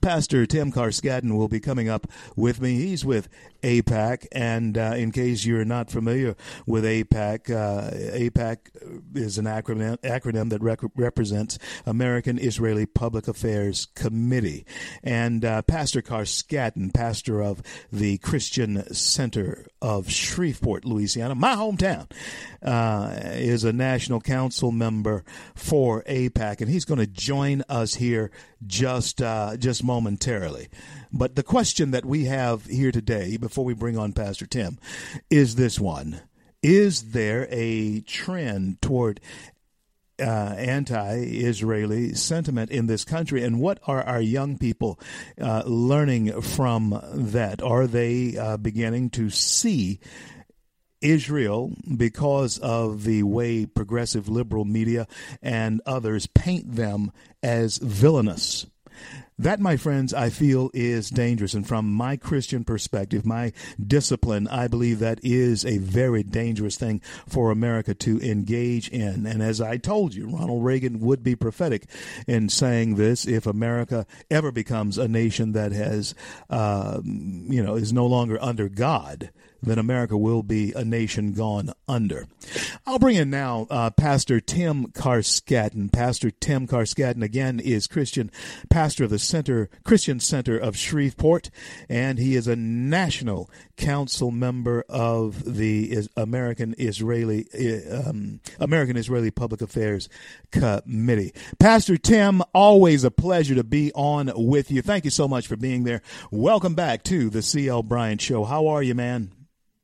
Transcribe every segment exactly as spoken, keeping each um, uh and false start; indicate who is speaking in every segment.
Speaker 1: Pastor Tim Carskaddon will be coming up with me. He's with AIPAC, and uh, in case you're not familiar with AIPAC, uh, AIPAC is an acronym, acronym that rec- represents American Israeli Public Affairs Committee. And uh, Pastor Carskaddon, pastor of the Christian Center of Shreveport, Louisiana, my hometown, uh, is a national council member for AIPAC, and he's going to join us here just uh, just momentarily. But the question that we have here today, before we bring on Pastor Tim, is this one. Is there a trend toward uh, anti-Israeli sentiment in this country? And what are our young people uh, learning from that? Are they uh, beginning to see Israel, because of the way progressive liberal media and others paint them as villainous? That, my friends, I feel is dangerous. And from my Christian perspective, my discipline, I believe that is a very dangerous thing for America to engage in. And as I told you, Ronald Reagan would be prophetic in saying this: if America ever becomes a nation that has, uh, you know, is no longer under God, then America will be a nation gone under. I'll bring in now uh, Pastor Tim Carskaddon. Pastor Tim Carskaddon, again, is Christian pastor of the Center Christian Center of Shreveport, and he is a national council member of the is American Israeli um, American Israeli Public Affairs Committee. Pastor Tim, always a pleasure to be on with you. Thank you so much for being there. Welcome back to the C L Bryant Show. How are you, man?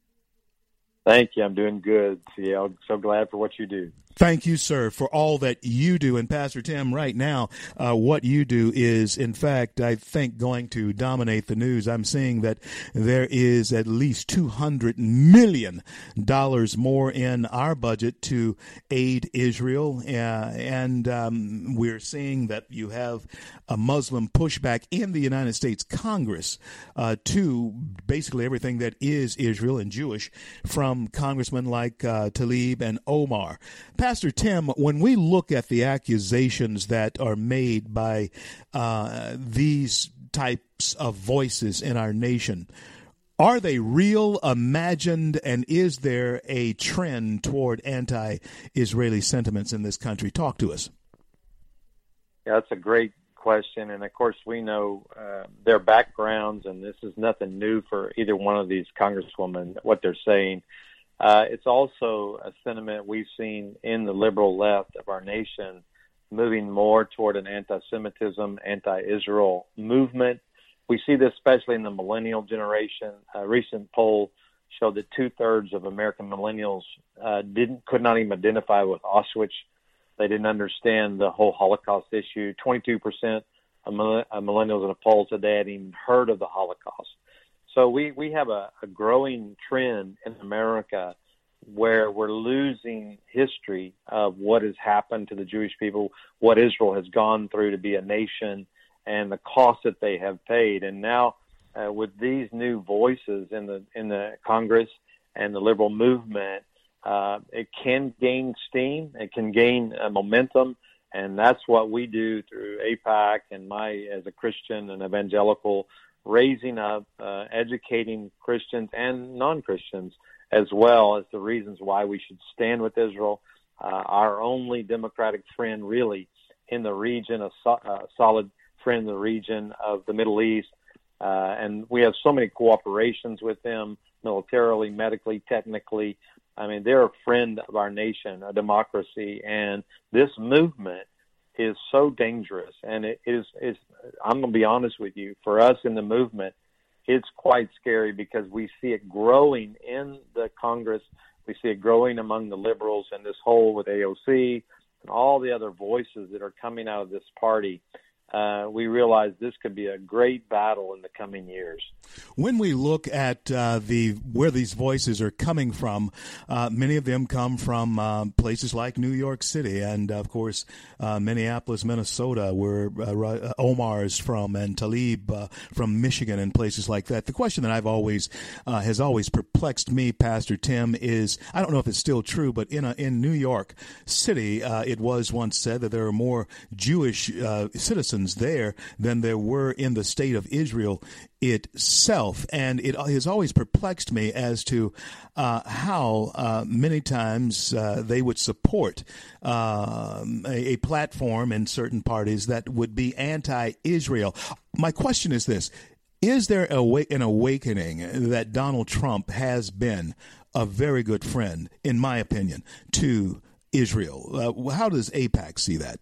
Speaker 2: Thank you. I'm doing good. Yeah, I'm so glad for what you do.
Speaker 1: Thank you, sir, for all that you do. And Pastor Tim, right now, uh, what you do is, in fact, I think, going to dominate the news. I'm seeing that there is at least two hundred million dollars more in our budget to aid Israel. Uh, and um, we're seeing that you have a Muslim pushback in the United States Congress uh, to basically everything that is Israel and Jewish, from congressmen like uh, Tlaib and Omar. Pastor Tim, when we look at the accusations that are made by uh, these types of voices in our nation, are they real, imagined, and is there a trend toward anti-Israeli sentiments in this country? Talk to us.
Speaker 2: Yeah, that's a great question. And, of course, we know uh, their backgrounds, and this is nothing new for either one of these congresswomen, what they're saying. Uh, it's also a sentiment we've seen in the liberal left of our nation, moving more toward an anti-Semitism, anti-Israel movement. We see this especially in the millennial generation. A recent poll showed that two-thirds of American millennials uh, didn't could not even identify with Auschwitz. They didn't understand the whole Holocaust issue. twenty-two percent of millennials in a poll today hadn't even heard of the Holocaust. So we, we have a, a growing trend in America where we're losing history of what has happened to the Jewish people, what Israel has gone through to be a nation, and the cost that they have paid. And now uh, with these new voices in the in the Congress and the liberal movement, uh, it can gain steam, it can gain uh, momentum, and that's what we do through AIPAC and my, as a Christian and evangelical, raising up, uh, educating Christians and non-Christians, as well as the reasons why we should stand with Israel, uh, our only democratic friend really in the region, a so- uh, solid friend in the region of the Middle East. Uh, and we have so many cooperations with them, militarily, medically, technically. I mean, they're a friend of our nation, a democracy. And this movement is so dangerous, and it is, is I'm going to be honest with you, for us in the movement, it's quite scary because we see it growing in the Congress. We see it growing among the liberals and this whole with A O C and all the other voices that are coming out of this party. Uh, we realize this could be a great battle in the coming years.
Speaker 1: When we look at uh, the where these voices are coming from, uh, many of them come from uh, places like New York City and, of course, uh, Minneapolis, Minnesota, where uh, Omar is from, and Tlaib uh, from Michigan and places like that. The question that I've always uh, has always perplexed me, Pastor Tim, is I don't know if it's still true, but in a, in New York City, uh, it was once said that there are more Jewish uh, citizens citizens there than there were in the state of Israel itself. And it has always perplexed me as to uh, how uh, many times uh, they would support uh, a, a platform in certain parties that would be anti-Israel. My question is this. Is there a, an awakening that Donald Trump has been a very good friend, in my opinion, to Israel? Uh, how does AIPAC see that?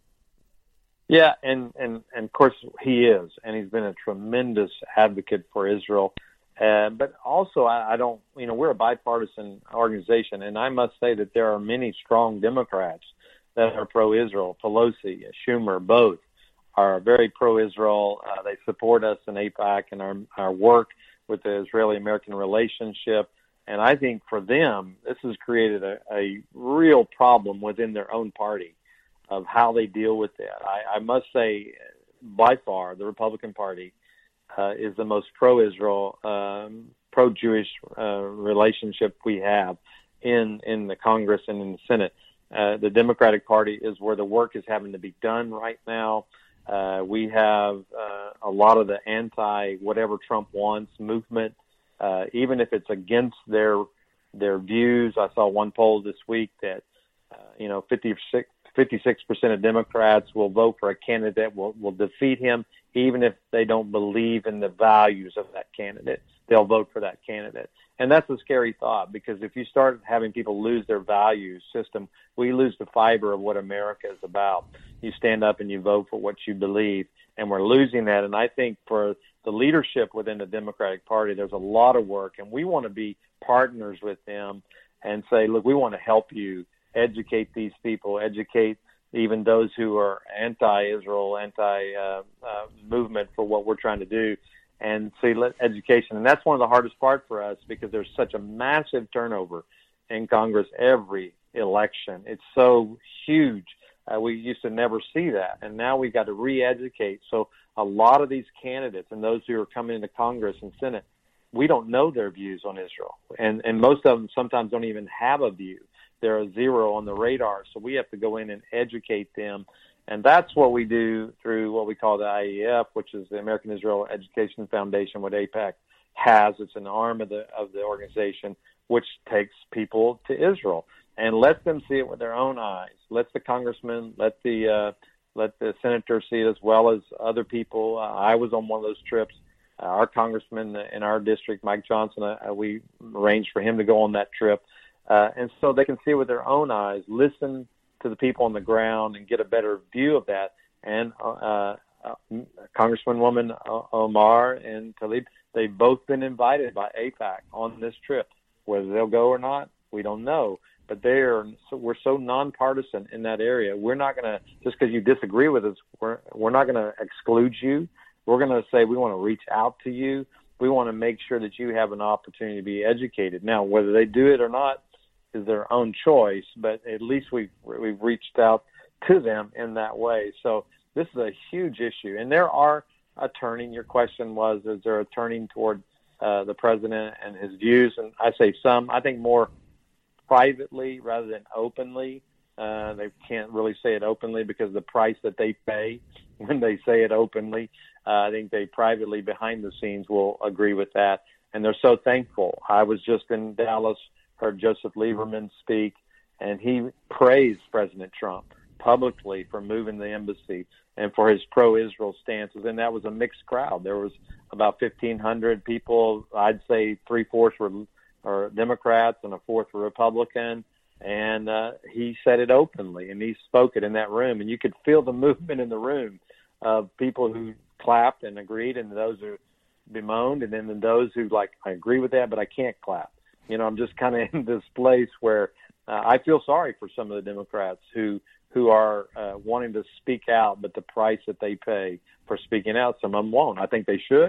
Speaker 2: Yeah, and, and, and of course he is, and he's been a tremendous advocate for Israel. Uh, but also, I, I don't, you know, we're a bipartisan organization, and I must say that there are many strong Democrats that are pro-Israel. Pelosi, Schumer, both are very pro-Israel. Uh, they support us in AIPAC and our, our work with the Israeli-American relationship. And I think for them, this has created a, a real problem within their own party of how they deal with that. I, I must say, by far, the Republican Party uh, is the most pro-Israel, um, pro-Jewish uh, relationship we have in, in the Congress and in the Senate. Uh, the Democratic Party is where the work is having to be done right now. Uh, we have uh, a lot of the anti-whatever Trump wants movement, uh, even if it's against their their views. I saw one poll this week that, uh, you know, fifty-six, fifty-six percent of Democrats will vote for a candidate that will, will defeat him, even if they don't believe in the values of that candidate. They'll vote for that candidate. And that's a scary thought, because if you start having people lose their value system, we lose the fiber of what America is about. You stand up and you vote for what you believe, and we're losing that. And I think for the leadership within the Democratic Party, there's a lot of work, and we want to be partners with them and say, look, we want to help you educate these people, educate even those who are anti-Israel, anti-movement uh, uh, for what we're trying to do. And see, education. And that's one of the hardest parts for us, because there's such a massive turnover in Congress every election. It's so huge. Uh, we used to never see that. And now we've got to re-educate. So a lot of these candidates and those who are coming into Congress and Senate, we don't know their views on Israel. And, and most of them sometimes don't even have a view. They're a zero on the radar. So we have to go in and educate them. And that's what we do through what we call the I E F, which is the American Israel Education Foundation, what AIPAC has. It's an arm of the of the organization, which takes people to Israel and lets them see it with their own eyes. Lets the congressmen, let the uh, let the senators see it, as well as other people. Uh, I was on one of those trips. Uh, our congressman in our district, Mike Johnson, uh, we arranged for him to go on that trip, uh, and so they can see it with their own eyes. Listen to the people on the ground and get a better view of that. And uh, uh, Congresswoman Omar and Tlaib, they've both been invited by AIPAC on this trip. Whether they'll go or not, we don't know. But they are, so we're so nonpartisan in that area. We're not going to, just because you disagree with us, we're, we're not going to exclude you. We're going to say we want to reach out to you. We want to make sure that you have an opportunity to be educated. Now, whether they do it or not is their own choice, but at least we've, we've reached out to them in that way. So this is a huge issue. And there are a turning. Your question was, is there a turning toward uh, the president and his views? And I say some. I think more privately rather than openly. Uh, they can't really say it openly because of the price that they pay when they say it openly. Uh, I think they privately, behind the scenes, will agree with that. And they're so thankful. I was just in Dallas, heard Joseph Lieberman speak, and he praised President Trump publicly for moving the embassy and for his pro-Israel stances. And that was a mixed crowd. There was about fifteen hundred people. I'd say three-fourths were, were Democrats and a fourth were Republican. And uh, he said it openly, and he spoke it in that room. And you could feel the movement in the room of people who clapped and agreed, and those who bemoaned, and then those who, like, I agree with that, but I can't clap. You know, I'm just kind of in this place where uh, I feel sorry for some of the Democrats who who are uh, wanting to speak out, but the price that they pay for speaking out, some of them won't. I think they should,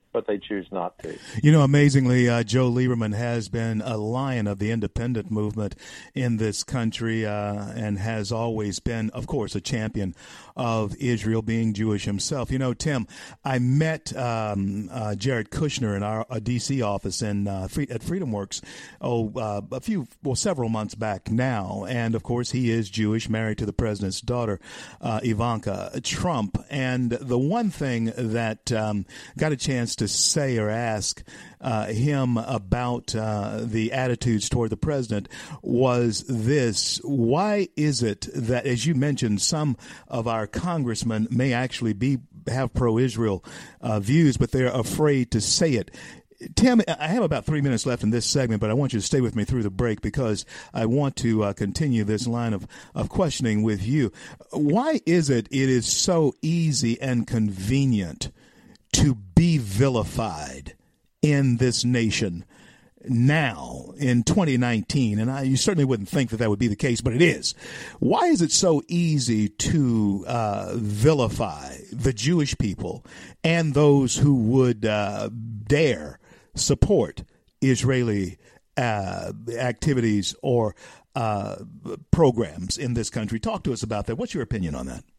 Speaker 2: but they choose not to.
Speaker 1: You know, amazingly, uh, Joe Lieberman has been a lion of the independent movement in this country uh, and has always been, of course, a champion of Israel, being Jewish himself. You know, Tim, I met um, uh, Jared Kushner in our uh, D C office in uh, Free- at FreedomWorks oh, uh, a few, well, several months back now. And, of course, he is Jewish, married to the president's daughter, uh, Ivanka Trump. And the one thing that um, got a chance to say or ask uh, him about uh, the attitudes toward the president was this: why is it that, as you mentioned, some of our congressmen may actually be have pro-Israel uh, views, but they're afraid to say it? Tim, I have about three minutes left in this segment, but I want you to stay with me through the break because I want to uh, continue this line of, of questioning with you. Why is it it is so easy and convenient to be vilified in this nation now in twenty nineteen? And I, you certainly wouldn't think that that would be the case, but it is. Why is it so easy to uh, vilify the Jewish people and those who would uh, dare support Israeli uh, activities or uh, programs in this country? Talk to us about that. What's your opinion on that?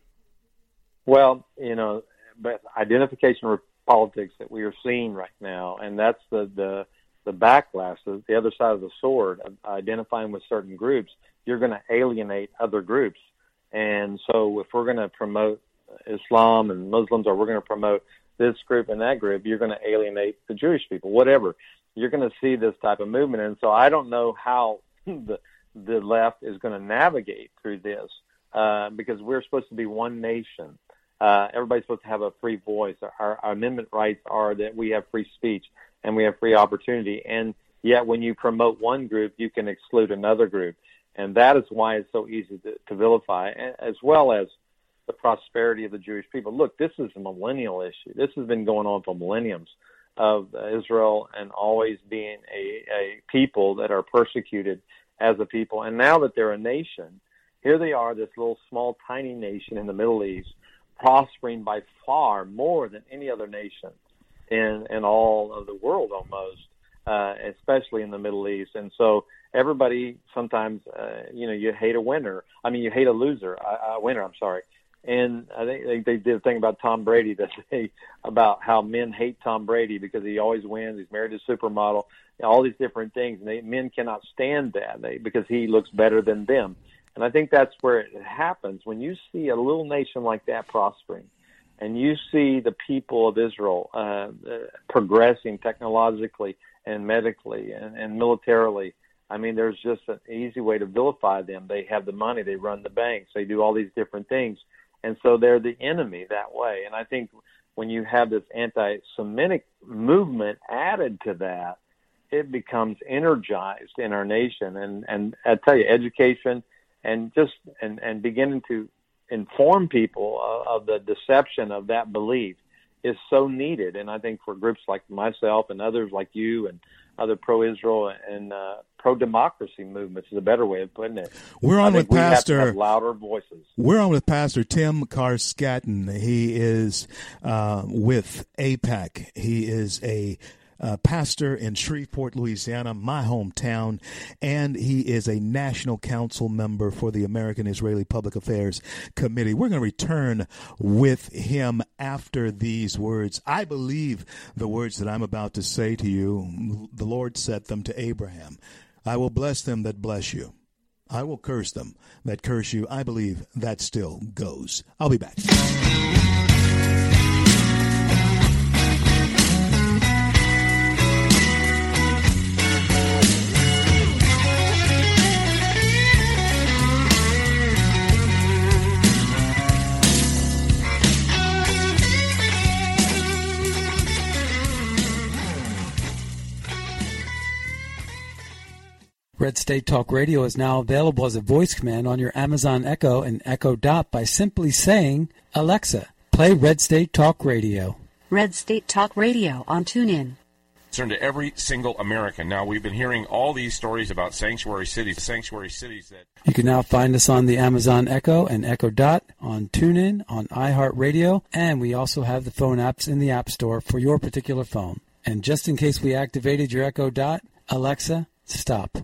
Speaker 2: Well, you know, but identification with politics that we are seeing right now, and that's the, the, the backlash, the, the other side of the sword, of identifying with certain groups, you're going to alienate other groups. And so if we're going to promote Islam and Muslims, or we're going to promote this group and that group, you're going to alienate the Jewish people, whatever. You're going to see this type of movement. And so I don't know how the, the left is going to navigate through this uh, because we're supposed to be one nation. Uh, everybody's supposed to have a free voice. Our, our amendment rights are that we have free speech and we have free opportunity. And yet when you promote one group, you can exclude another group. And that is why it's so easy to, to vilify, as well as the prosperity of the Jewish people. Look, this is a millennial issue. This has been going on for millenniums of Israel and always being a, a people that are persecuted as a people. And now that they're a nation, here they are, this little small tiny nation in the Middle East, prospering by far more than any other nation in, in all of the world almost, uh, especially in the Middle East. And so everybody sometimes, uh, you know, you hate a winner. I mean, you hate a loser, a, a winner, I'm sorry. And I think they, they did a thing about Tom Brady that day about how men hate Tom Brady because he always wins. He's married to a supermodel, all these different things. And they, men cannot stand that they, because he looks better than them. And I think that's where it happens. When you see a little nation like that prospering, and you see the people of Israel uh, uh, progressing technologically and medically and, and militarily, I mean, there's just an easy way to vilify them. They have the money. They run the banks. They do all these different things. And so they're the enemy that way. And I think when you have this anti-Semitic movement added to that, it becomes energized in our nation. And, and I tell you, education and just and, and beginning to inform people of, of the deception of that belief is so needed. And I think for groups like myself and others like you and other pro-Israel and uh, pro-democracy movements is a better way of putting it.
Speaker 1: We're on with
Speaker 2: we
Speaker 1: Pastor.
Speaker 2: Have to have louder voices.
Speaker 1: We're on with Pastor Tim Carskaddon. He is uh, with AIPAC. He is a Uh, pastor in Shreveport, Louisiana, my hometown, and he is a national council member for the American Israeli Public Affairs Committee. We're going to return with him after these words. I believe the words that I'm about to say to you. The Lord said them to Abraham. I will bless them that bless you. I will curse them that curse you. I believe that still goes. I'll be back.
Speaker 3: Red State Talk Radio is now available as a voice command on your Amazon Echo and Echo Dot by simply saying, Alexa, play Red State Talk Radio.
Speaker 4: Red State Talk Radio on TuneIn. concern to every single American. Now, we've been hearing all these stories about sanctuary cities, sanctuary cities that...
Speaker 3: You can now find us on the Amazon Echo and Echo Dot, on TuneIn, on iHeartRadio, and we also have the phone apps in the App Store for your particular phone. And just in case we activated your Echo Dot, Alexa, stop.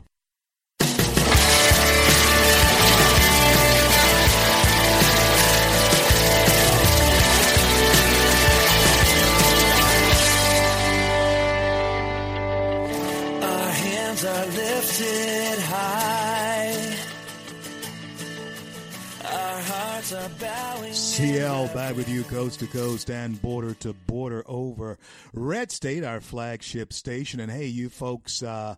Speaker 5: Are lifted high. Our hearts are bowing.
Speaker 1: C L back with you coast to coast and border to border over Red State, our flagship station. And hey, you folks uh,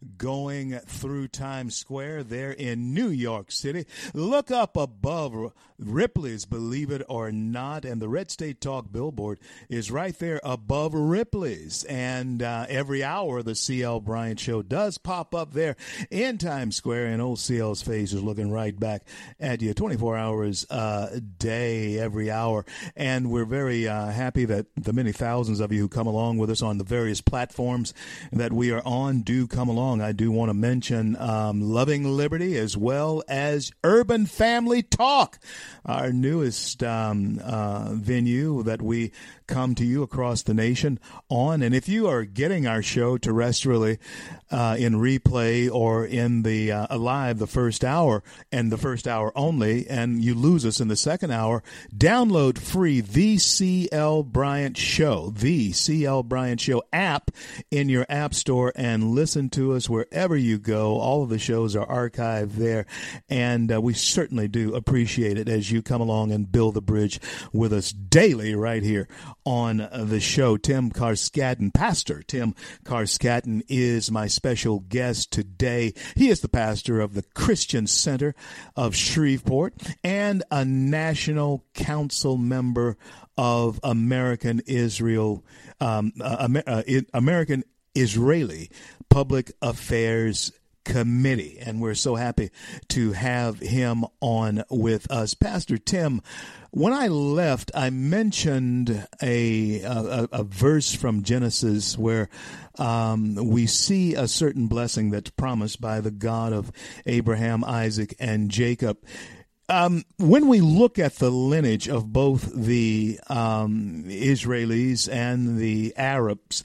Speaker 1: going through Times Square there in New York City, look up above Ripley's, believe it or not, and the Red State Talk billboard is right there above Ripley's. And uh, every hour the C L Bryant Show does pop up there in Times Square, and old C L's face is looking right back at you twenty-four hours a day, every hour. And we're very uh, happy that the many thousands of you who come along with us on the various platforms that we are on do come along. I do want to mention um, Loving Liberty as well as Urban Family Talk, our newest um, uh, venue that we come to you across the nation on. And if you are getting our show terrestrially uh, in replay or in the uh, live the first hour and the first hour only, and you lose us in the second hour, download free the C L Bryant Show, the C L Bryant Show app in your app store, and listen to us wherever you go. All of the shows are archived there, and uh, we certainly do appreciate it as you come along and build the bridge with us daily right here on the show. Tim Carskaddon, Pastor Tim Carskaddon, is my special guest today. He is the pastor of the Christian Center of Shreveport and a National Council member of American Israel, um, uh, uh, American Israeli Public Affairs Committee, and we're so happy to have him on with us. Pastor Tim, when I left, I mentioned a a, a verse from Genesis where um, we see a certain blessing that's promised by the God of Abraham, Isaac, and Jacob. Um, when we look at the lineage of both the um, Israelis and the Arabs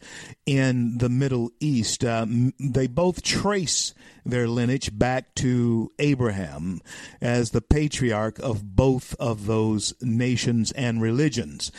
Speaker 1: in the Middle East, um, they both trace their lineage back to Abraham as the patriarch of both of those nations and religions.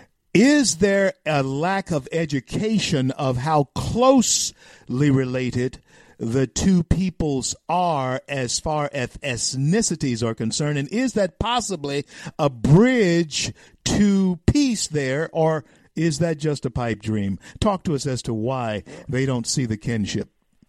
Speaker 1: Is there a lack of education of how closely related the two peoples are as far as ethnicities are concerned? And is that possibly a bridge to peace there, or is that just a pipe dream? Talk to us as to why they don't see the kinship.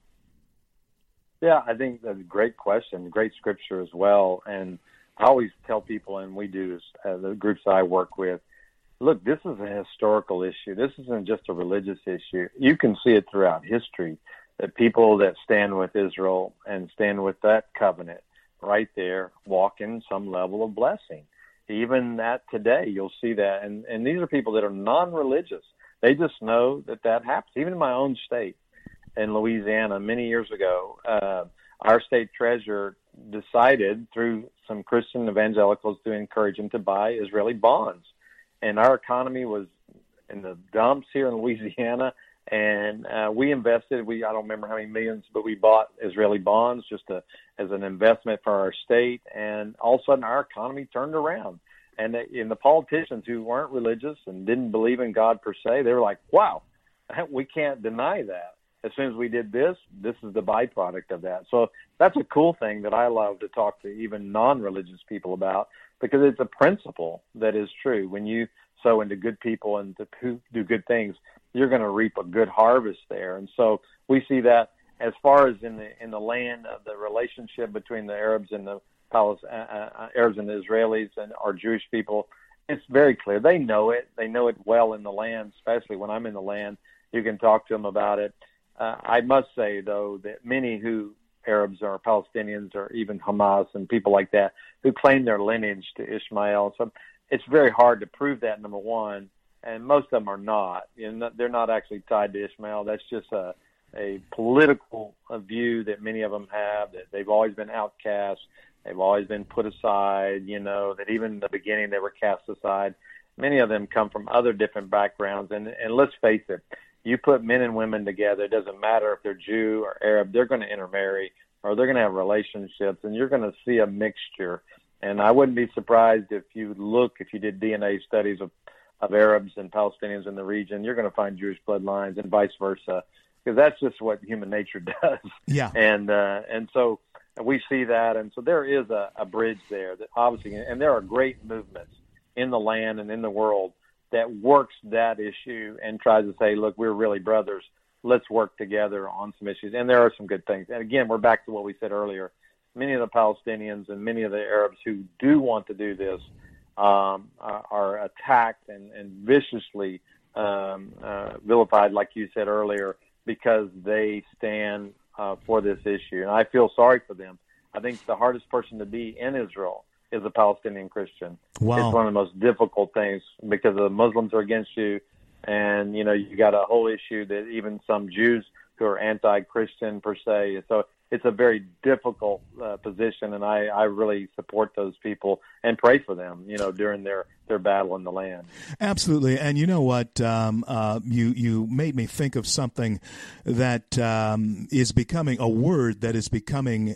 Speaker 2: Yeah, I think that's a great question, great scripture as well. And I always tell people, and we do, uh, the groups I work with, look, this is a historical issue. This isn't just a religious issue. You can see it throughout history, that people that stand with Israel and stand with that covenant right there walk in some level of blessing. Even that today, you'll see that. And, and these are people that are non-religious. They just know that that happens. Even in my own state, in Louisiana, many years ago, uh, our state treasurer decided through some Christian evangelicals to encourage him to buy Israeli bonds. And our economy was in the dumps here in Louisiana. And uh, we invested, we I don't remember how many millions, but we bought Israeli bonds just to, as an investment for our state. And all of a sudden our economy turned around. And, they, and the politicians who weren't religious and didn't believe in God per se, they were like, wow, we can't deny that. As soon as we did this, this is the byproduct of that. So that's a cool thing that I love to talk to even non-religious people about, because it's a principle that is true. When you sow into good people and to do good things, you're going to reap a good harvest there. And so we see that as far as in the in the land of the relationship between the Arabs and the Palest- uh, uh, Arabs and the Israelis and our Jewish people, it's very clear. They know it. They know it well in the land, especially when I'm in the land. You can talk to them about it. Uh, I must say, though, that many who Arabs or Palestinians or even Hamas and people like that who claim their lineage to Ishmael, so it's very hard to prove that, number one. and most of them are not. You know, they're not actually tied to Ishmael. That's just a a political view that many of them have, that they've always been outcasts, they've always been put aside, you know, that even in the beginning they were cast aside. Many of them come from other different backgrounds, and, and let's face it, you put men and women together, it doesn't matter if they're Jew or Arab, they're going to intermarry or they're going to have relationships, and you're going to see a mixture. And I wouldn't be surprised if you look, if you did D N A studies of, of Arabs and Palestinians in the region, you're going to find Jewish bloodlines and vice versa, because that's just what human nature does.
Speaker 1: Yeah.
Speaker 2: And uh, and so we see that, and so there is a, a bridge there that obviously, and there are great movements in the land and in the world that works that issue and tries to say, look, we're really brothers. Let's work together on some issues. And there are some good things. And again, we're back to what we said earlier. Many of the Palestinians and many of the Arabs who do want to do this um, are, are attacked and, and viciously um, uh, vilified, like you said earlier, because they stand uh, for this issue. And I feel sorry for them. I think the hardest person to be in Israel is a Palestinian Christian.
Speaker 1: Wow.
Speaker 2: It's one of the most difficult things because the Muslims are against you. And, you know, you got a whole issue that even some Jews who are anti-Christian per se. So it's a very difficult uh, position, and I, I really support those people and pray for them, you know, during their, their battle in the land.
Speaker 1: Absolutely. And you know what? Um, uh, you, you made me think of something that um, is becoming a word that is becoming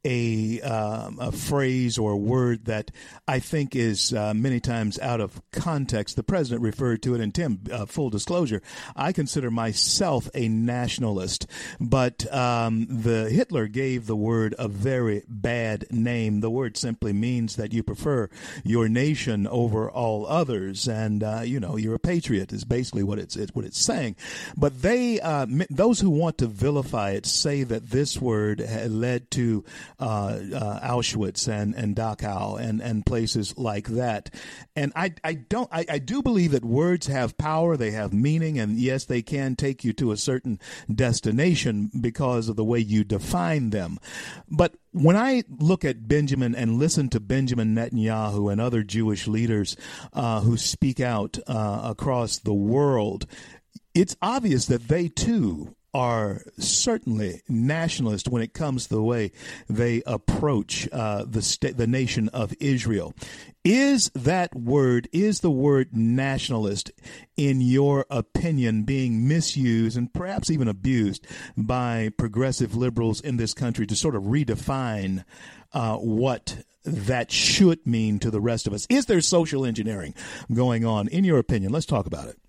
Speaker 1: a um, a phrase or a word that I think is uh, many times out of context. The president referred to it, and Tim, uh, full disclosure, I consider myself a nationalist, but um, the Hitler gave the word a very bad name. The word simply means that you prefer your nation over all others, and uh, you know, you're a patriot is basically what it's, it's what it's saying. But they, uh, those who want to vilify it, say that this word had led to Uh, uh, Auschwitz and, and Dachau and, and places like that. And I, I don't, I, I do believe that words have power, they have meaning, and yes, they can take you to a certain destination because of the way you define them. But when I look at Benjamin and listen to Benjamin Netanyahu and other Jewish leaders uh, who speak out uh, across the world, it's obvious that they too are certainly nationalist when it comes to the way they approach uh, the state, the nation of Israel. Is that word, is the word nationalist, in your opinion, being misused and perhaps even abused by progressive liberals in this country to sort of redefine uh, what that should mean to the rest of us? Is there social engineering going on, in your opinion? Let's talk about it.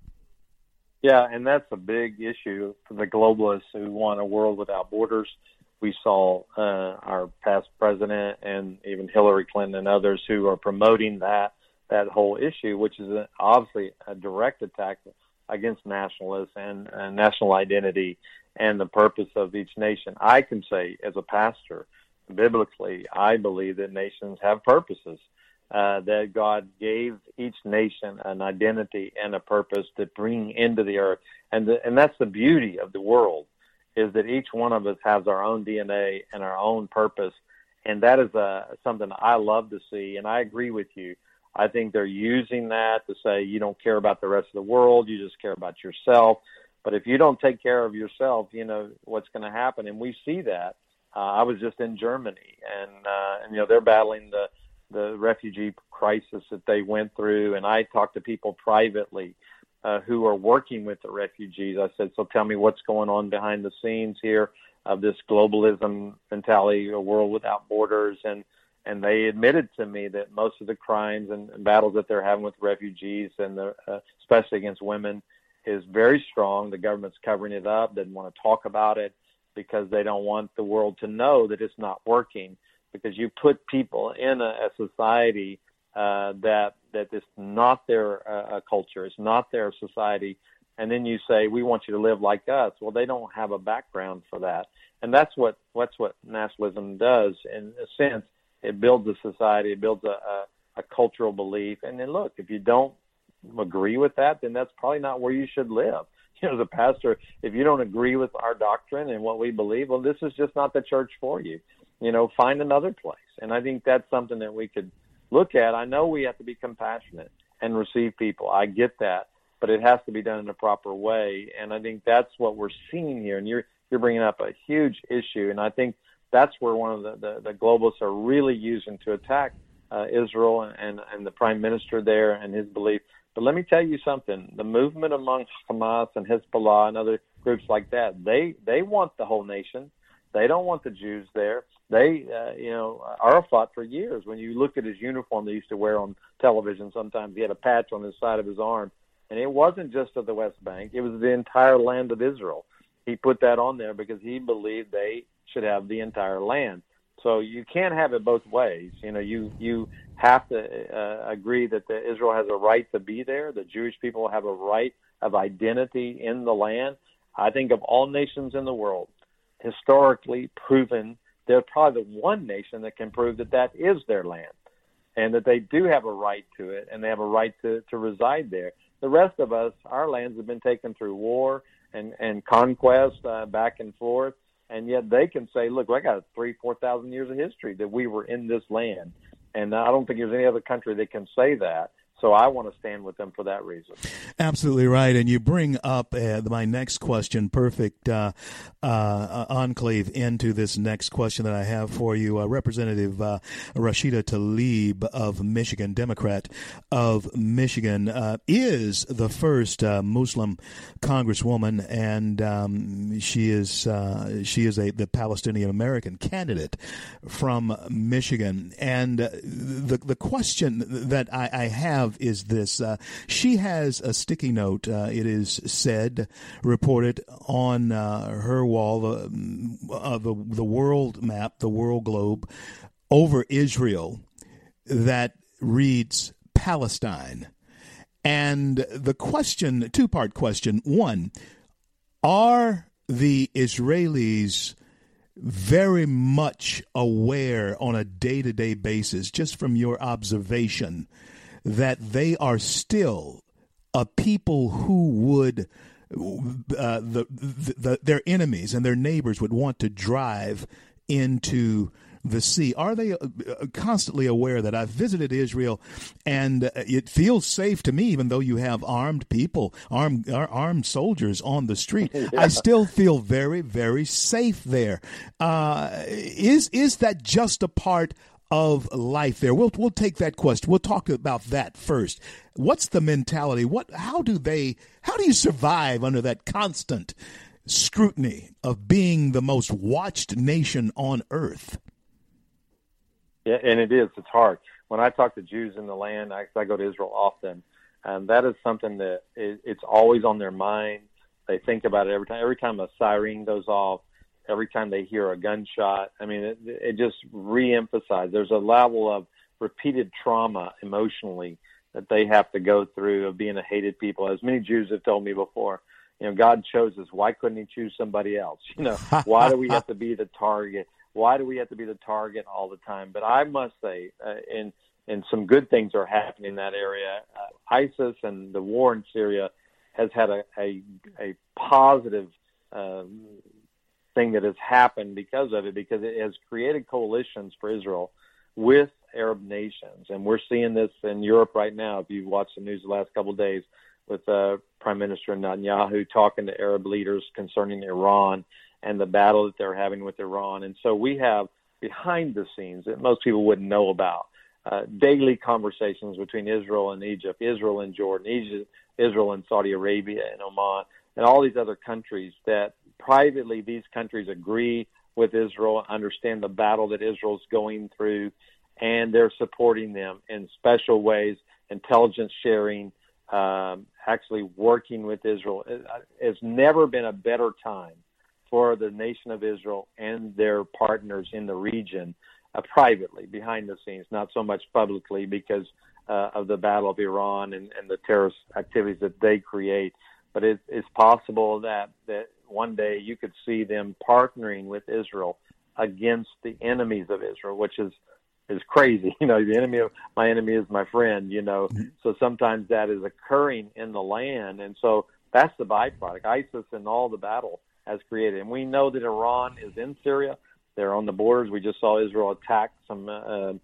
Speaker 2: Yeah, and that's a big issue for the globalists who want a world without borders. We saw uh, our past president and even Hillary Clinton and others who are promoting that that whole issue, which is a, obviously a direct attack against nationalists and, and national identity and the purpose of each nation. I can say, as a pastor, biblically, I believe that nations have purposes. Uh, that God gave each nation an identity and a purpose to bring into the earth. And the, and that's the beauty of the world, is that each one of us has our own D N A and our own purpose. And that is uh, something I love to see. And I agree with you. I think they're using that to say you don't care about the rest of the world, you just care about yourself. But if you don't take care of yourself, you know, what's going to happen? And we see that. Uh, I was just in Germany, and, uh, and, you know, they're battling the the refugee crisis that they went through. And I talked to people privately uh, who are working with the refugees. I said, so tell me what's going on behind the scenes here of this globalism mentality, a world without borders. And, and they admitted to me that most of the crimes and, and battles that they're having with refugees, and the, uh, especially against women, is very strong. The government's covering it up, doesn't want to talk about it because they don't want the world to know that it's not working. Because you put people in a, a society uh, that that is not their uh, culture, it's not their society, and then you say, we want you to live like us. Well, they don't have a background for that. And that's what that's what nationalism does. In a sense, it builds a society, it builds a, a, a cultural belief. And then, look, if you don't agree with that, then that's probably not where you should live. You know, as a pastor, if you don't agree with our doctrine and what we believe, well, this is just not the church for you. You know, find another place. And I think that's something that we could look at. I know we have to be compassionate, and receive people. I get that, but it has to be done in a proper way, and I think that's what we're seeing here. And you're you're bringing up a huge issue, and I think that's where one of the, the, the globalists are really using to attack uh, Israel and, and the prime minister there and his belief. But let me tell you something. The movement among Hamas and Hezbollah and other groups like that, they, they want the whole nation. They don't want the Jews there. They, uh, you know, Arafat for years, when you look at his uniform they used to wear on television sometimes, he had a patch on his side of his arm. And it wasn't just of the West Bank. It was the entire land of Israel. He put that on there because he believed they should have the entire land. So you can't have it both ways. You know, you you have to uh, agree that the, Israel has a right to be there. The Jewish people have a right of identity in the land. I think of all nations in the world, historically proven, they're probably the one nation that can prove that that is their land and that they do have a right to it and they have a right to, to reside there. The rest of us, our lands have been taken through war and, and conquest uh, back and forth, and yet they can say, look, I got three, four thousand years of history that we were in this land. And I don't think there's any other country that can say that. So I want to stand with them for that reason.
Speaker 1: Absolutely right. And you bring up uh, my next question, perfect uh, uh, enclave into this next question that I have for you. Uh, Representative uh, Rashida Tlaib of Michigan, Democrat of Michigan, uh, is the first uh, Muslim congresswoman, and um, she is uh, she is a the Palestinian American candidate from Michigan. And the the question that I, I have is this. Uh, she has a sticky note, uh, it is said, reported on uh, her wall, the, uh, the, the world map, the world globe, over Israel that reads Palestine. And the question, two-part question. One, are the Israelis very much aware on a day-to-day basis, just from your observation, that they are still a people who would, uh, the, the, the their enemies and their neighbors would want to drive into the sea? Are they uh, constantly aware that I've visited Israel and it feels safe to me, even though you have armed people, armed armed soldiers on the street? Yeah. I still feel very, very safe there. Uh, is is that just a part of life there? We'll we'll take that question. We'll talk about that first. What's the mentality? What? How do they? How do you survive under that constant scrutiny of being the most watched nation on earth?
Speaker 2: Yeah, and it is. It's hard. When I talk to Jews in the land, I, I go to Israel often, and that is something that it, it's always on their mind. They think about it every time. Every time a siren goes off, every time they hear a gunshot, I mean, it, it just reemphasizes. There's a level of repeated trauma emotionally that they have to go through of being a hated people. As many Jews have told me before, you know, God chose us. Why couldn't he choose somebody else? You know, why do we have to be the target? Why do we have to be the target all the time? But I must say, uh, and, and some good things are happening in that area. Uh, ISIS and the war in Syria has had a, a, a positive um, thing that has happened because of it, because it has created coalitions for Israel with Arab nations. And we're seeing this in Europe right now. If you've watched the news the last couple of days, with uh, Prime Minister Netanyahu talking to Arab leaders concerning Iran and the battle that they're having with Iran. And so we have behind the scenes that most people wouldn't know about, uh, daily conversations between Israel and Egypt, Israel and Jordan, Egypt, Israel and Saudi Arabia and Oman, and all these other countries that privately these countries agree with Israel, understand the battle that Israel's going through, and they're supporting them in special ways, intelligence sharing, um, actually working with Israel. It's never been a better time for the nation of Israel and their partners in the region, uh, privately, behind the scenes, not so much publicly because uh, of the battle of Iran and, and the terrorist activities that they create. But it, it's possible that, that one day you could see them partnering with Israel against the enemies of Israel, which is is crazy. You know, the enemy of my enemy is my friend, you know. Mm-hmm. So sometimes that is occurring in the land. And so that's the byproduct. ISIS and all the battle has created. And we know that Iran is in Syria. They're on the borders. We just saw Israel attack some uh,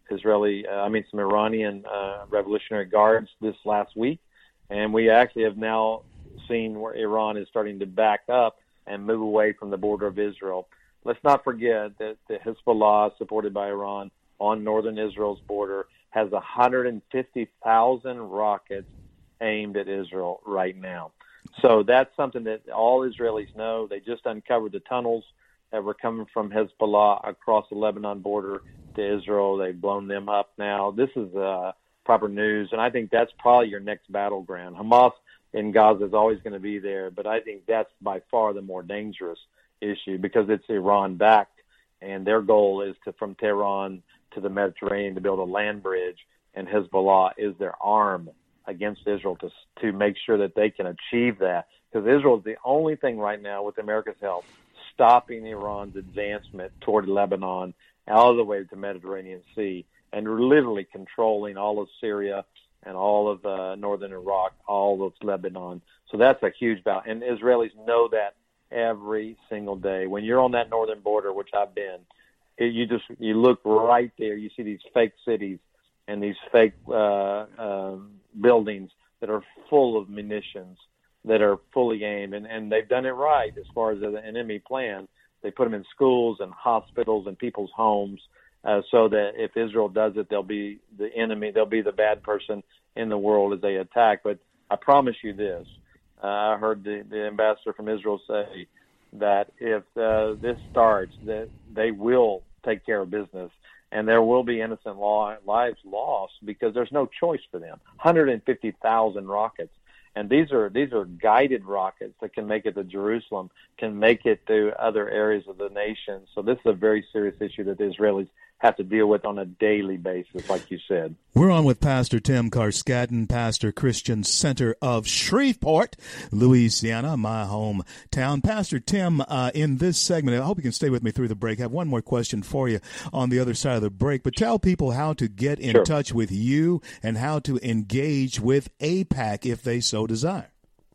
Speaker 2: Israeli, uh, I mean, some Iranian uh, Revolutionary Guards this last week, and we actually have now seen where Iran is starting to back up and move away from the border of Israel. Let's not forget that the Hezbollah, supported by Iran, on northern Israel's border, has one hundred fifty thousand rockets aimed at Israel right now. So that's something that all Israelis know. They just uncovered the tunnels that were coming from Hezbollah across the Lebanon border to Israel. They've blown them up now. This is uh, proper news, and I think that's probably your next battleground. Hamas in Gaza is always going to be there, but I think that's by far the more dangerous issue because it's Iran-backed, and their goal is to, from Tehran to the Mediterranean, to build a land bridge, and Hezbollah is their arm against Israel to to make sure that they can achieve that. Because Israel is the only thing right now, with America's help, stopping Iran's advancement toward Lebanon out of the way to the Mediterranean Sea, and literally controlling all of Syria and all of uh, northern Iraq, all of Lebanon. So that's a huge battle. And Israelis know that every single day. When you're on that northern border, which I've been, it, you just you look right there, you see these fake cities and these fake uh, uh, buildings that are full of munitions, that are fully aimed, and, and they've done it right as far as the enemy plan. They put them in schools and hospitals and people's homes, uh, so that if Israel does it, they'll be the enemy, they'll be the bad person in the world as they attack. But I promise you this, uh, I heard the, the ambassador from Israel say that if uh, this starts, that they will take care of business, and there will be innocent law, lives lost because there's no choice for them. one hundred fifty thousand rockets. And these are these are guided rockets that can make it to Jerusalem, can make it to other areas of the nation. So this is a very serious issue that the Israelis have to deal with on a daily basis, like you said.
Speaker 1: We're on with Pastor Tim Carskaddon, Pastor Christian Center of Shreveport, Louisiana, my hometown. Pastor Tim, uh, in this segment, I hope you can stay with me through the break. I have one more question for you on the other side of the break, but tell people how to get in
Speaker 2: Sure.
Speaker 1: touch with you and how to engage with A PAC if they so desire.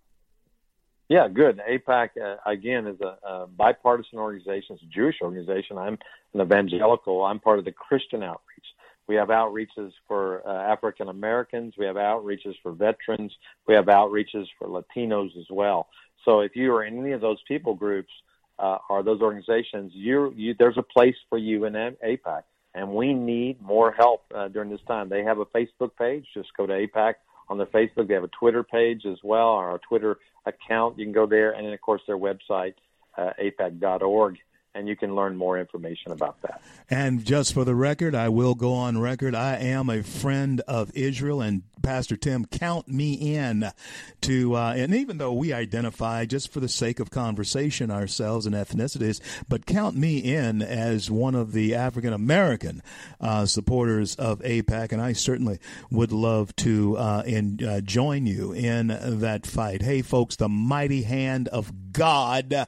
Speaker 2: Yeah, good. AIPAC, uh, again, is a, a bipartisan organization. It's a Jewish organization. I'm an evangelical. I'm part of the Christian outreach. We have outreaches for uh, African Americans. We have outreaches for veterans. We have outreaches for Latinos as well. So if you are in any of those people groups uh, or those organizations, you, you, there's a place for you in AIPAC. And we need more help uh, during this time. They have a Facebook page. Just go to AIPAC on their Facebook. They have a Twitter page as well, or our Twitter account. You can go there, and then, of course, their website, uh, A PAC dot org, and you can learn more information about that.
Speaker 1: And just for the record, I will go on record. I am a friend of Israel, and Pastor Tim, count me in to, uh, and even though we identify just for the sake of conversation ourselves and ethnicities, but count me in as one of the African-American uh, supporters of A PAC, and I certainly would love to uh, in, uh, join you in that fight. Hey, folks, the mighty hand of God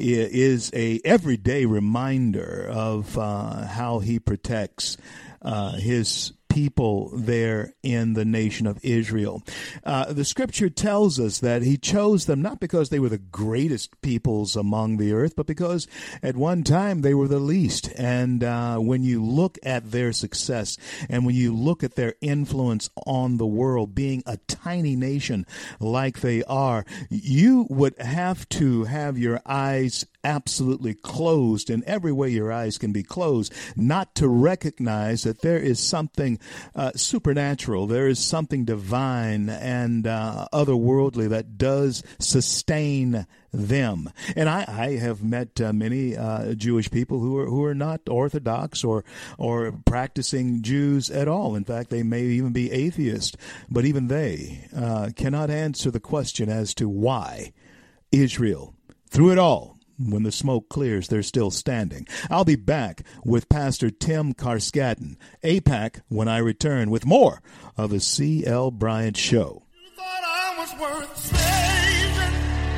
Speaker 1: is a everyday reminder of uh, how he protects uh, his people there in the nation of Israel. Uh, the scripture tells us that he chose them not because they were the greatest peoples among the earth, but because at one time they were the least. And uh, when you look at their success and when you look at their influence on the world, being a tiny nation like they are, you would have to have your eyes absolutely closed in every way your eyes can be closed, not to recognize that there is something uh, supernatural, there is something divine and uh, otherworldly that does sustain them. And I, I have met uh, many uh, Jewish people who are who are not Orthodox or or practicing Jews at all. In fact, they may even be atheists, but even they uh, cannot answer the question as to why Israel, through it all, when the smoke clears, they're still standing. I'll be back with Pastor Tim Carskaddon, A PAC, when I return with more of the C L Bryant Show.
Speaker 5: You thought I was worth saving,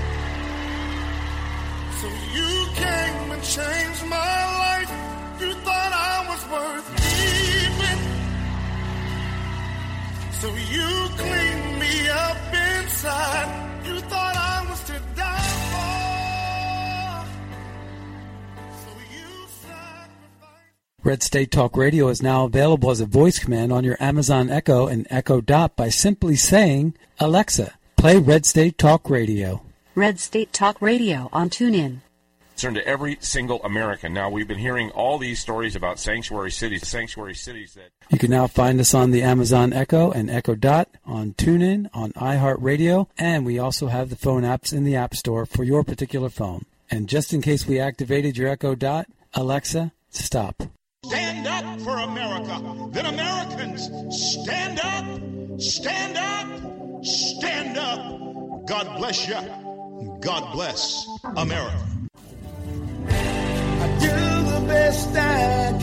Speaker 5: so you came and changed my life. You thought I was worth keeping, so you cleaned me up inside. You thought I was to die for.
Speaker 3: Red State Talk Radio is now available as a voice command on your Amazon Echo and Echo Dot by simply saying, Alexa, play Red State Talk Radio.
Speaker 6: Red State Talk Radio on TuneIn.
Speaker 4: Concern to every single American. Now, we've been hearing all these stories about sanctuary cities, sanctuary cities that...
Speaker 3: You can now find us on the Amazon Echo and Echo Dot, on TuneIn, on iHeartRadio, and we also have the phone apps in the App Store for your particular phone. And just in case we activated your Echo Dot, Alexa, stop.
Speaker 5: Stand up for America. Then Americans, stand up, stand up, stand up. God bless you. God bless America. I do the best I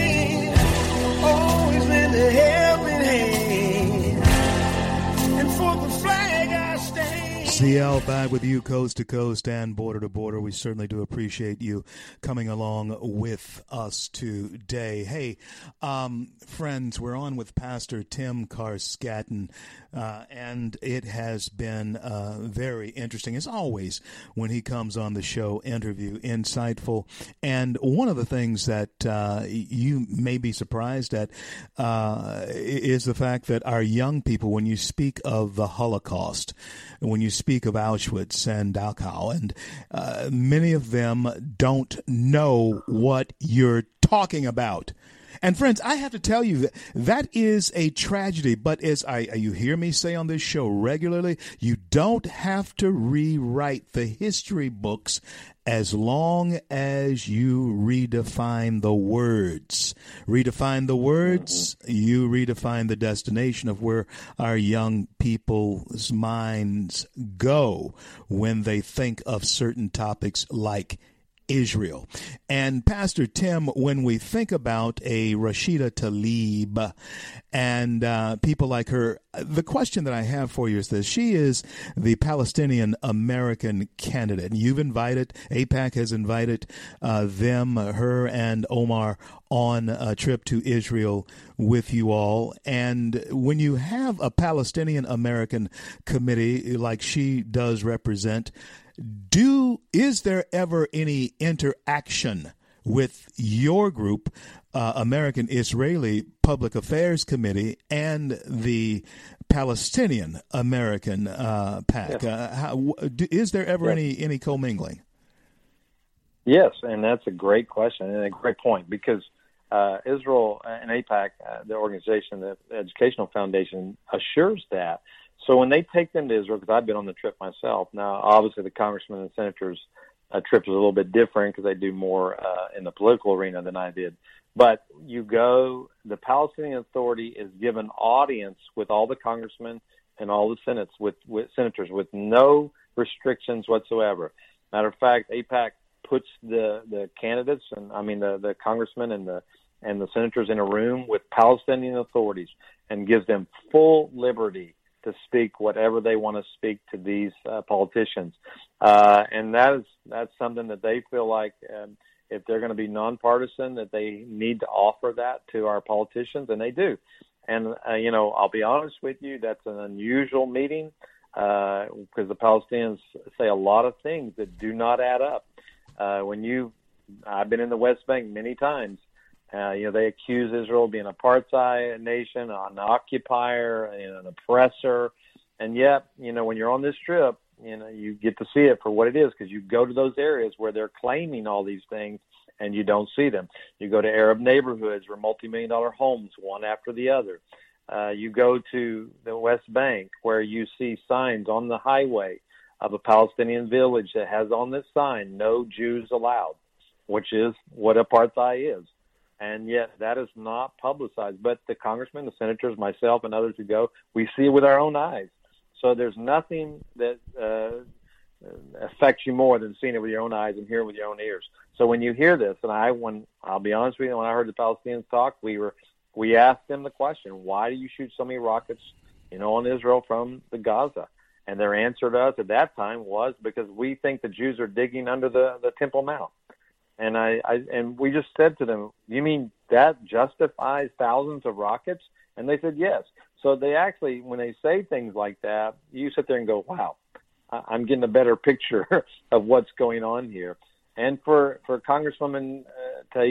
Speaker 5: can, always lend a helping hand, and for the flag I stand.
Speaker 1: C L back with you coast to coast and border to border. We certainly do appreciate you coming along with us today. Hey, um, friends, we're on with Pastor Tim Carskaddon, uh, and it has been uh, very interesting, as always, when he comes on the show, interview, insightful. And one of the things that uh, you may be surprised at uh, is the fact that our young people, when you speak of the Holocaust, when you speak of Auschwitz and Dachau, and uh, many of them don't know what you're talking about. And friends, I have to tell you that that is a tragedy. But as I, you hear me say on this show regularly, you don't have to rewrite the history books as long as you redefine the words. Redefine the words, you redefine the destination of where our young people's minds go when they think of certain topics like Israel. And Pastor Tim, when we think about a Rashida Tlaib and uh, people like her, the question that I have for you is this. She is the Palestinian American candidate. And you've invited, AIPAC has invited uh, them, her and Omar, on a trip to Israel with you all. And when you have a Palestinian American committee like she does represent, Do is there ever any interaction with your group, uh, American Israeli Public Affairs Committee, and the Palestinian American uh, PAC?
Speaker 2: Yes.
Speaker 1: Uh, how, is there ever
Speaker 2: yes.
Speaker 1: any any commingling?
Speaker 2: Yes, and that's a great question and a great point, because uh, Israel and AIPAC, uh, the organization, the Educational Foundation, assures that. So when they take them to Israel, because I've been on the trip myself, now obviously the congressmen and senators' uh, trip is a little bit different because they do more uh, in the political arena than I did. But you go, the Palestinian Authority is given audience with all the congressmen and all the senates with, with senators with no restrictions whatsoever. Matter of fact, AIPAC puts the, the candidates and I mean the, the congressmen and the and the senators in a room with Palestinian authorities and gives them full liberty to speak whatever they want to speak to these uh, politicians. Uh, and that is, that's something that they feel like um, if they're going to be nonpartisan, that they need to offer that to our politicians, and they do. And, uh, you know, I'll be honest with you, that's an unusual meeting uh, because the Palestinians say a lot of things that do not add up. Uh, when you, I've been in the West Bank many times, Uh, you know, they accuse Israel of being an apartheid nation, an occupier, you know, an oppressor. And yet, you know, when you're on this trip, you know, you get to see it for what it is, because you go to those areas where they're claiming all these things and you don't see them. You go to Arab neighborhoods where multi-million dollar homes, one after the other. Uh, you go to the West Bank where you see signs on the highway of a Palestinian village that has on this sign, no Jews allowed, which is what apartheid is. And yet that is not publicized. But the congressmen, the senators, myself, and others who go, we see it with our own eyes. So there's nothing that uh, affects you more than seeing it with your own eyes and hearing it with your own ears. So when you hear this, and I, when I'll be honest with you, when I heard the Palestinians talk, we were we asked them the question, why do you shoot so many rockets, you know, on Israel from the Gaza? And their answer to us at that time was, because we think the Jews are digging under the, the Temple Mount. And I, I and we just said to them, you mean that justifies thousands of rockets? And they said, yes. So they actually, when they say things like that, you sit there and go, wow, I'm getting a better picture of what's going on here. And for, for Congresswoman uh, Tlaib,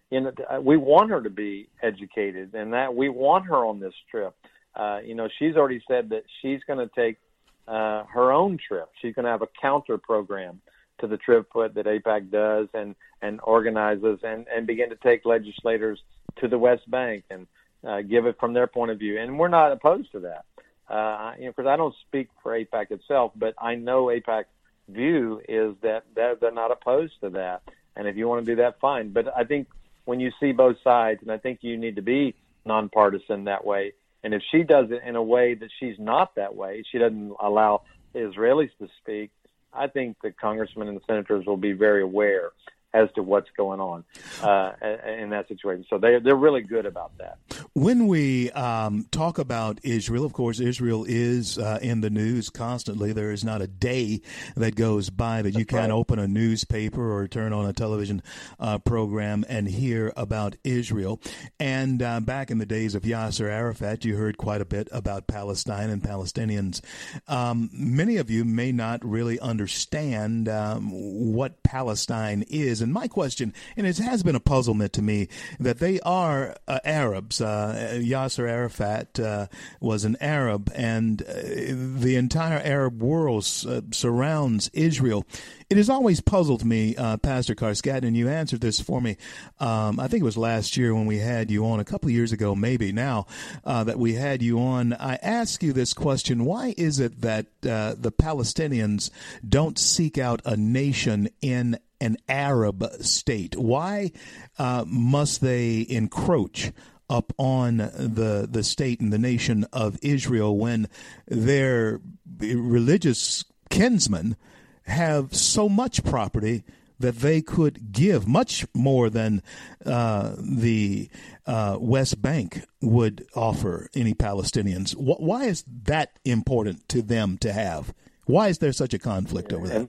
Speaker 2: you know, we want her to be educated, and that we want her on this trip. Uh, you know, she's already said that she's going to take uh, her own trip. She's going to have a counter program to the trip that AIPAC does and, and organizes and, and begin to take legislators to the West Bank and uh, give it from their point of view. And we're not opposed to that. Uh, you know, because I don't speak for AIPAC itself, but I know AIPAC's view is that they're, they're not opposed to that. And if you want to do that, fine. But I think when you see both sides, and I think you need to be nonpartisan that way. And if she does it in a way that she's not that way, she doesn't allow Israelis to speak, I think the congressmen and the senators will be very aware as to what's going on uh, in that situation. So they, they're really good about that.
Speaker 1: When we um, talk about Israel, of course, Israel is uh, in the news constantly. There is not a day that goes by that you
Speaker 2: That's
Speaker 1: can't
Speaker 2: right.
Speaker 1: open a newspaper or turn on a television uh, program and hear about Israel. And uh, back in the days of Yasser Arafat, you heard quite a bit about Palestine and Palestinians. Um, many of you may not really understand um, what Palestine is. And my question, and it has been a puzzlement to me, that they are uh, Arabs. Uh, Yasser Arafat uh, was an Arab, and uh, the entire Arab world uh, surrounds Israel. It has always puzzled me, uh, Pastor Carskaddon, and you answered this for me. Um, I think it was last year when we had you on, a couple of years ago maybe now, uh, that we had you on. I asked you this question: why is it that uh, the Palestinians don't seek out a nation in an Arab state? Why uh, must they encroach up on the the state and the nation of Israel when their religious kinsmen have so much property that they could give, much more than uh, the uh, West Bank would offer any Palestinians? Wh- why is that important to them to have? Why is there such a conflict over that?
Speaker 2: And,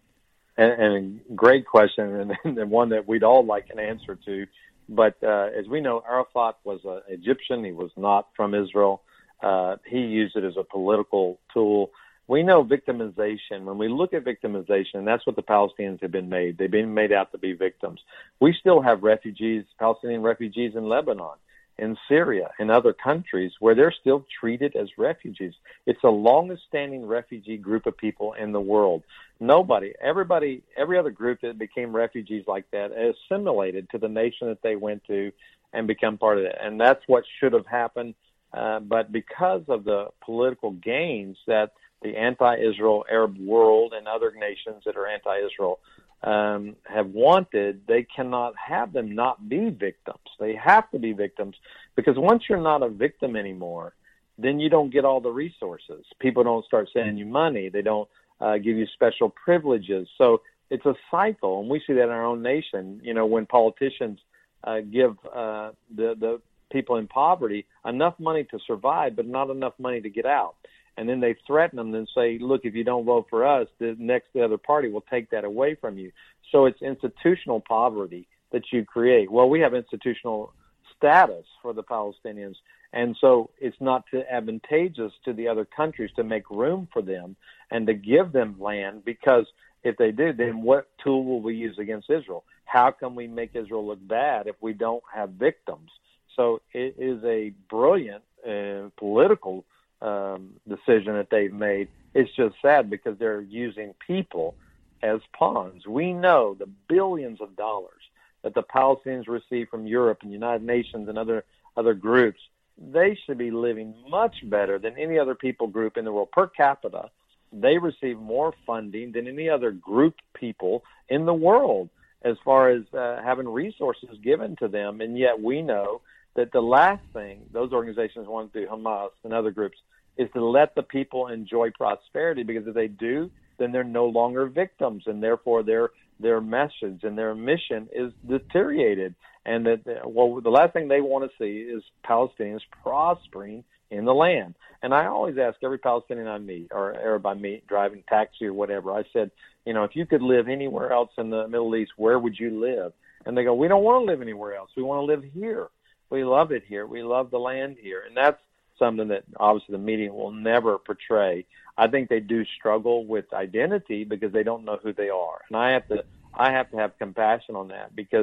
Speaker 2: and, and a great question, and, and one that we'd all like an answer to. But uh, as we know, Arafat was an Egyptian. He was not from Israel. Uh, he used it as a political tool. We know victimization. When we look at victimization, that's what the Palestinians have been made. They've been made out to be victims. We still have refugees, Palestinian refugees in Lebanon, in Syria, in other countries where they're still treated as refugees. It's the longest standing refugee group of people in the world. Nobody, everybody, every other group that became refugees like that assimilated to the nation that they went to and become part of it. And that's what should have happened. Uh, but because of the political gains that the anti-Israel Arab world and other nations that are anti-Israel um, have wanted, they cannot have them not be victims. They have to be victims, because once you're not a victim anymore, then you don't get all the resources. People don't start sending you money. They don't uh, give you special privileges. So it's a cycle, and we see that in our own nation. You know, when politicians uh, give uh, the, the people in poverty enough money to survive, but not enough money to get out. And then they threaten them and say, look, if you don't vote for us, the next the other party will take that away from you. So it's institutional poverty that you create. Well, we have institutional status for the Palestinians, and so it's not advantageous to the other countries to make room for them and to give them land, because if they do, then what tool will we use against Israel? How can we make Israel look bad if we don't have victims? So it is a brilliant uh, political um, decision that they've made. It's just sad because they're using people as pawns. We know the billions of dollars that the Palestinians receive from Europe and United Nations and other other groups. They should be living much better than any other people group in the world. Per capita, they receive more funding than any other group people in the world as far as uh, having resources given to them. And yet we know that the last thing those organizations want to do, Hamas and other groups, is to let the people enjoy prosperity, because if they do, then they're no longer victims, and therefore their their message and their mission is deteriorated. And that, well, the last thing they want to see is Palestinians prospering in the land. And I always ask every Palestinian I meet, or Arab I meet, driving taxi or whatever, I said, you know, if you could live anywhere else in the Middle East, where would you live? And they go, we don't want to live anywhere else. We want to live here. We love it here. We love the land here. And that's something that obviously the media will never portray. I think they do struggle with identity because they don't know who they are. And I have to I have to have compassion on that, because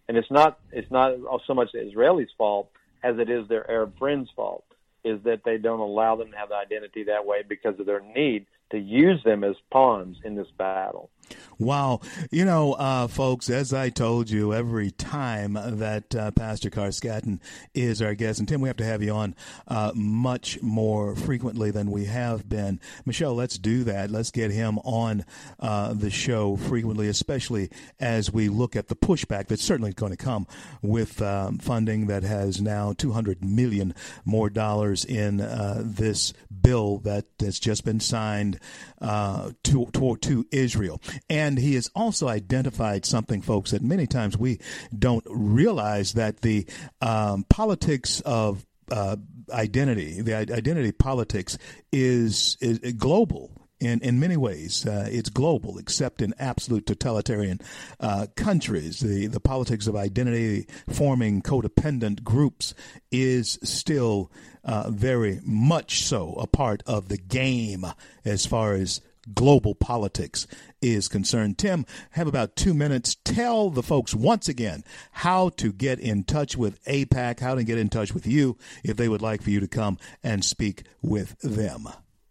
Speaker 2: and it's not it's not so much the Israelis' fault as it is their Arab friends' fault, is that they don't allow them to have the identity that way because of their need to use them as pawns in this battle.
Speaker 1: Wow. You know, uh, folks, as I told you, every time that uh, Pastor Carskaddon is our guest, and Tim, we have to have you on uh, much more frequently than we have been. Michelle, let's do that. Let's get him on uh, the show frequently, especially as we look at the pushback that's certainly going to come with um, funding that has now two hundred million dollars more dollars in uh, this bill that has just been signed uh, to, to, to Israel. And he has also identified something, folks, that many times we don't realize, that the um, politics of uh, identity, the identity politics is, is global. In, in many ways, uh, it's global, except in absolute totalitarian uh, countries. The, the politics of identity forming codependent groups is still uh, very much so a part of the game as far as global politics is concerned. Tim, have about two minutes. Tell the folks once again how to get in touch with AIPAC, how to get in touch with you if they would like for you to come and speak with them.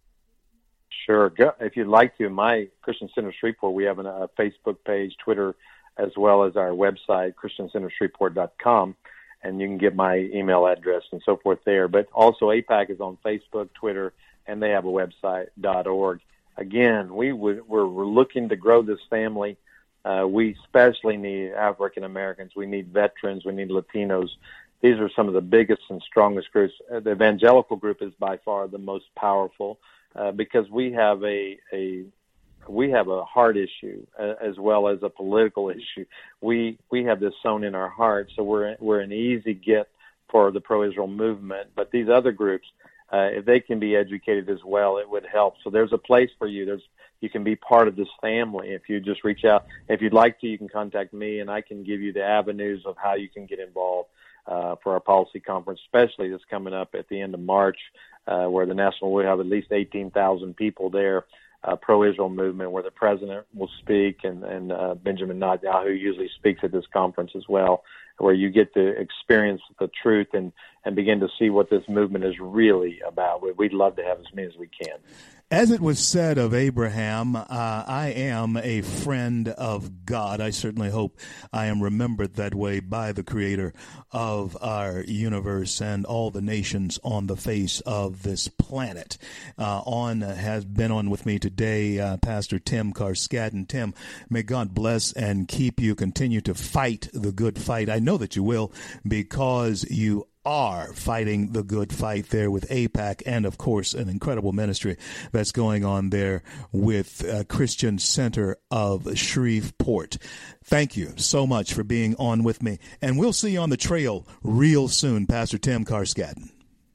Speaker 2: Sure. If you'd like to, my Christian Center Shreveport, we have a Facebook page, Twitter, as well as our website, christian center shreveport dot com, and you can get my email address and so forth there. But also AIPAC is on Facebook, Twitter, and they have a website, .org. Again, we would, we're, we're looking to grow this family. Uh, we especially need African Americans. We need veterans. We need Latinos. These are some of the biggest and strongest groups. The evangelical group is by far the most powerful. Uh, because we have a, a we have a heart issue uh, as well as a political issue. We we have this sown in our heart, so we're we're an easy get for the pro-Israel movement. But these other groups, uh, if they can be educated as well, it would help. So there's a place for you. There's you can be part of this family if you just reach out. If you'd like to, you can contact me, and I can give you the avenues of how you can get involved uh, for our policy conference, especially that's coming up at the end of March. Uh, where the national will have at least eighteen thousand people there, uh, pro-Israel movement, where the president will speak, and, and uh, Benjamin Netanyahu usually speaks at this conference as well, where you get to experience the truth and, and begin to see what this movement is really about. We'd love to have as many as we can.
Speaker 1: As it was said of Abraham, uh, I am a friend of God. I certainly hope I am remembered that way by the Creator of our universe and all the nations on the face of this planet. Uh, on uh, has been on with me today, uh, Pastor Tim Carskaddon. Tim, may God bless and keep you. Continue to fight the good fight. I know that you will, because you are fighting the good fight there with AIPAC, and of course an incredible ministry that's going on there with uh, Christian Center of Shreveport. Thank you so much for being on with me, and we'll see you on the trail real soon, Pastor Tim Carskaddon.